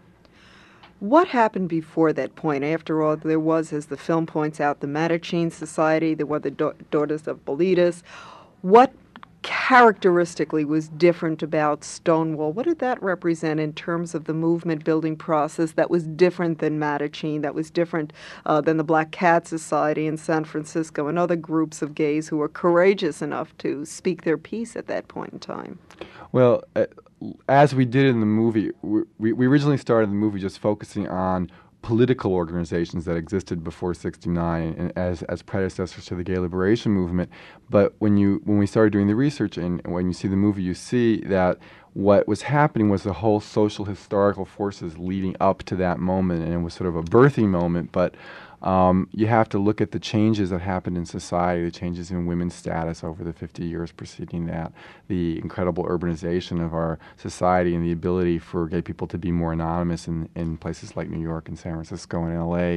What happened before that point? After all, there was, as the film points out, the Mattachine Society, there were the da- Daughters of Bilitis. What characteristically was different about Stonewall? What did that represent in terms of the movement-building process that was different than Mattachine, that was different uh, than the Black Cat Society in San Francisco and other groups of gays who were courageous enough to speak their piece at that point in time? Well, uh, as we did in the movie, we, we originally started the movie just focusing on political organizations that existed before sixty-nine and as as predecessors to the gay liberation movement. But when you when we started doing the research and when you see the movie, you see that what was happening was the whole social historical forces leading up to that moment, and it was sort of a birthing moment. But um, you have to look at the changes that happened in society, the changes in women's status over the fifty years preceding that, the incredible urbanization of our society and the ability for gay people to be more anonymous in, in places like New York and San Francisco and L A,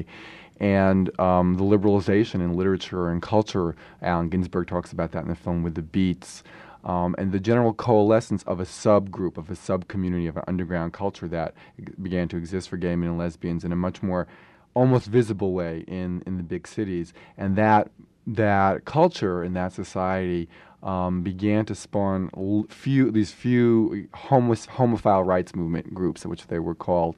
and um, the liberalization in literature and culture. Allen Ginsberg talks about that in the film with the Beats. Um, and the general coalescence of a subgroup, of a sub-community, of an underground culture that began to exist for gay men and lesbians in a much more almost visible way in, in the big cities. And that that culture and that society um, began to spawn l- few these few homeless, homophile rights movement groups, which they were called,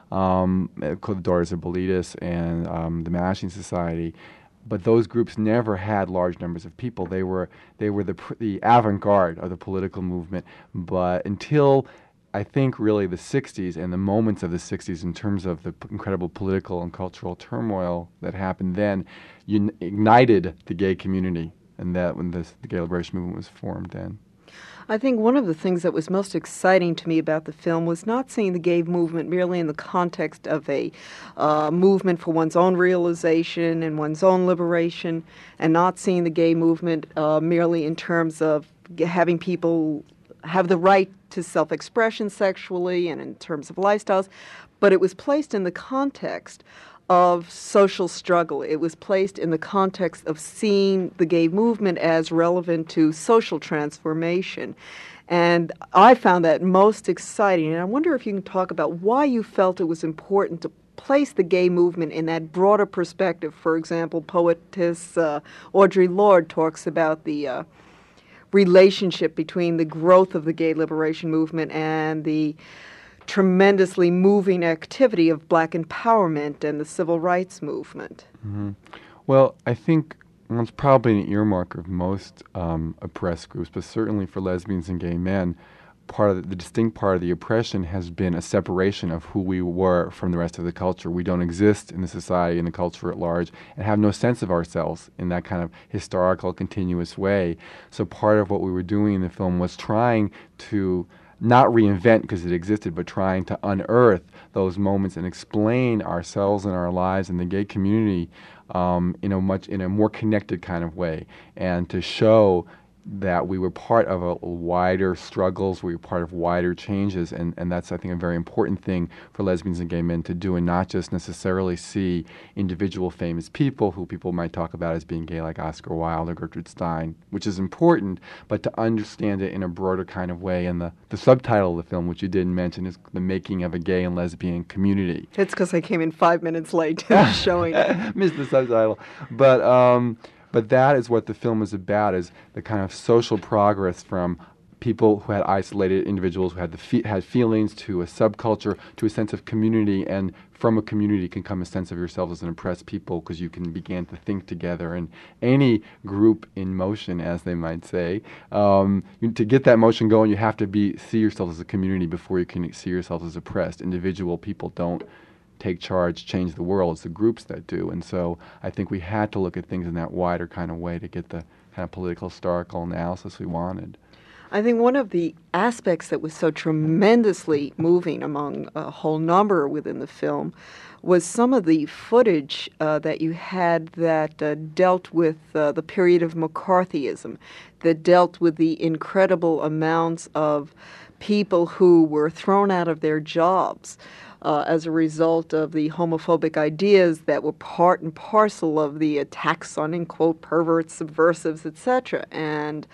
um, called the Daughters of Bilitis and um, the Mashing Society. But those groups never had large numbers of people. They were they were the pr- the avant-garde of the political movement. But until I think really the sixties and the moments of the sixties in terms of the p- incredible political and cultural turmoil that happened then, un- ignited the gay community, and that when this, the gay liberation movement was formed then. I think one of the things that was most exciting to me about the film was not seeing the gay movement merely in the context of a uh, movement for one's own realization and one's own liberation, and not seeing the gay movement uh, merely in terms of g- having people have the right to self-expression sexually and in terms of lifestyles, but it was placed in the context of social struggle. It was placed in the context of seeing the gay movement as relevant to social transformation. And I found that most exciting. And I wonder if you can talk about why you felt it was important to place the gay movement in that broader perspective. For example, poetess uh, Audre Lorde talks about the uh, relationship between the growth of the gay liberation movement and the tremendously moving activity of black empowerment and the civil rights movement. Mm-hmm. Well, I think that's probably an earmark of most um, oppressed groups, but certainly for lesbians and gay men, part of the, the distinct part of the oppression has been a separation of who we were from the rest of the culture. We don't exist in the society and the culture at large and have no sense of ourselves in that kind of historical, continuous way. So part of what we were doing in the film was trying to not reinvent because it existed, but trying to unearth those moments and explain ourselves and our lives in the gay community um, in a much in a more connected kind of way, and to show that we were part of a wider struggles, we were part of wider changes, and, and that's, I think, a very important thing for lesbians and gay men to do, and not just necessarily see individual famous people who people might talk about as being gay, like Oscar Wilde or Gertrude Stein, which is important, but to understand it in a broader kind of way. And the, the subtitle of the film, which you didn't mention, is The Making of a Gay and Lesbian Community. It's because I came in five minutes late to showing it. Missed the subtitle. But... Um, But that is what the film is about, is the kind of social progress from people who had isolated individuals who had the fe- had feelings to a subculture to a sense of community, and from a community can come a sense of yourself as an oppressed people because you can begin to think together. And any group in motion, as they might say, um, you, to get that motion going, you have to be see yourself as a community before you can see yourself as oppressed. Individual people don't take charge, change the world. It's the groups that do. And so I think we had to look at things in that wider kind of way to get the kind of political, historical analysis we wanted. I think one of the aspects that was so tremendously moving among a whole number within the film was some of the footage uh, that you had that uh, dealt with uh, the period of McCarthyism, that dealt with the incredible amounts of people who were thrown out of their jobs Uh, as a result of the homophobic ideas that were part and parcel of the attacks on, in quote, perverts, subversives, et cetera. And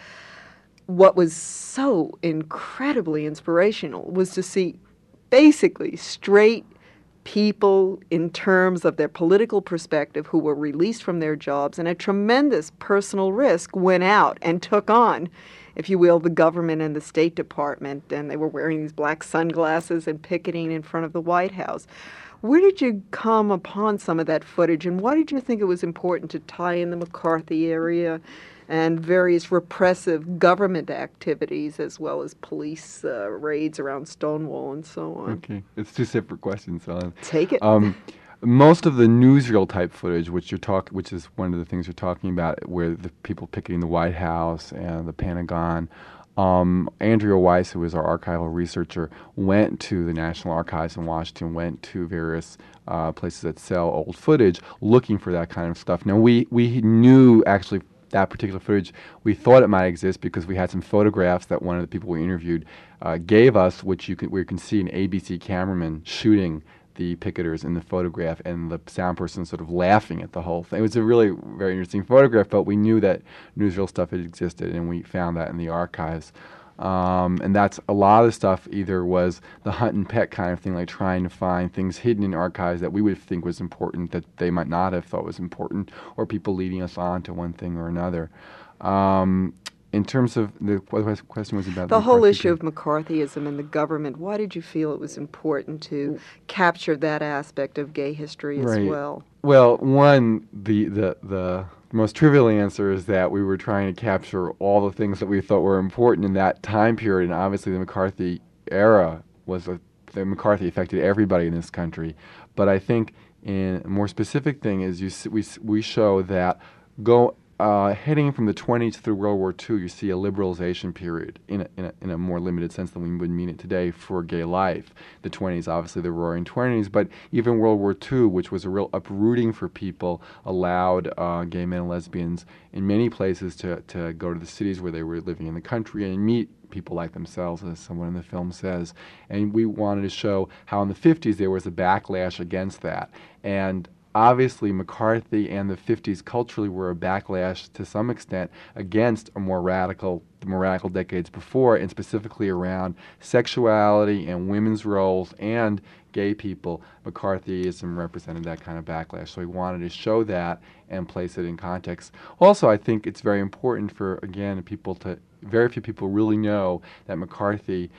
what was so incredibly inspirational was to see basically straight people in terms of their political perspective who were released from their jobs and at tremendous personal risk went out and took on, if you will, the government and the State Department, and they were wearing these black sunglasses and picketing in front of the White House. Where did you come upon some of that footage, and why did you think it was important to tie in the McCarthy area and various repressive government activities as well as police uh, raids around Stonewall and so on? Okay, it's two separate questions, Ellen. Take it. Um, most of the newsreel type footage, which you're talk, which is one of the things you're talking about, where the people picketing the White House and the Pentagon. Um, Andrea Weiss, who is our archival researcher, went to the National Archives in Washington, went to various uh, places that sell old footage, looking for that kind of stuff. Now, we, we knew actually that particular footage, we thought it might exist because we had some photographs that one of the people we interviewed uh, gave us, which you can, we can see an A B C cameraman shooting the picketers in the photograph and the sound person sort of laughing at the whole thing. It was a really very interesting photograph, but we knew that newsreel stuff had existed, and we found that in the archives. Um, and that's a lot of stuff either was the hunt and peck kind of thing, like trying to find things hidden in archives that we would think was important that they might not have thought was important, or people leading us on to one thing or another. Um, in terms of the question was about the, the whole issue of McCarthyism and the government. Why did you feel it was important to capture that aspect of gay history as right. well? Well, one, the, the, the most trivial answer is that we were trying to capture all the things that we thought were important in that time period, and obviously the McCarthy era was a, the McCarthy affected everybody in this country. But I think in a more specific thing is you we we show that go uh, heading from the twenties through World War Two, you see a liberalization period in a, in a in a more limited sense than we would mean it today for gay life. The twenties, obviously the Roaring Twenties, but even World War Two, which was a real uprooting for people, allowed uh, gay men and lesbians in many places to to go to the cities where they were living in the country and meet people like themselves, as someone in the film says. And we wanted to show how in the fifties there was a backlash against that. And obviously McCarthy and the fifties culturally were a backlash to some extent against a more radical, the more radical decades before, and specifically around sexuality and women's roles and gay people. McCarthyism represented that kind of backlash. So we wanted to show that and place it in context. Also, I think it's very important for, again, people to, very few people really know that McCarthy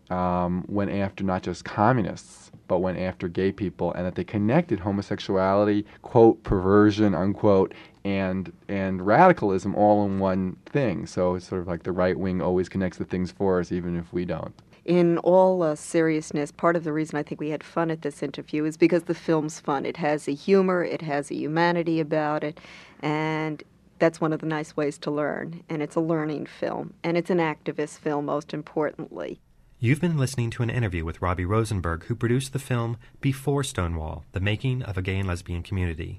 um, went after not just communists, but went after gay people, and that they connected homosexuality, quote, perversion, unquote, and and radicalism all in one thing. So it's sort of like the right wing always connects the things for us, even if we don't. In all uh, seriousness, part of the reason I think we had fun at this interview is because the film's fun. It has a humor, it has a humanity about it, and that's one of the nice ways to learn. And it's a learning film, and it's an activist film, most importantly. You've been listening to an interview with Robbie Rosenberg, who produced the film Before Stonewall, The Making of a Gay and Lesbian Community.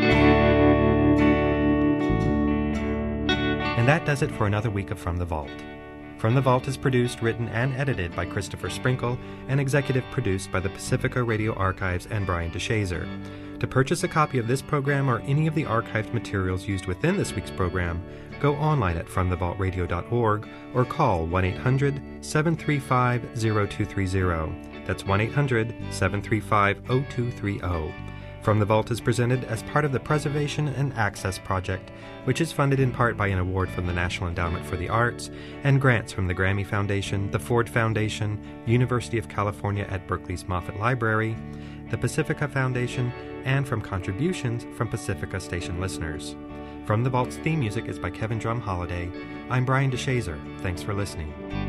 And that does it for another week of From the Vault. From the Vault is produced, written, and edited by Christopher Sprinkle, and executive produced by the Pacifica Radio Archives and Brian DeShazer. To purchase a copy of this program or any of the archived materials used within this week's program, go online at from the vault radio dot org or call one eight hundred, seven three five, zero two three zero. That's one eight hundred, seven three five, zero two three zero. From the Vault is presented as part of the Preservation and Access Project, which is funded in part by an award from the National Endowment for the Arts and grants from the Grammy Foundation, the Ford Foundation, University of California at Berkeley's Moffett Library, the Pacifica Foundation, and from contributions from Pacifica Station listeners. From the Vault's theme music is by Kevin Drum Holiday. I'm Brian DeShazer. Thanks for listening.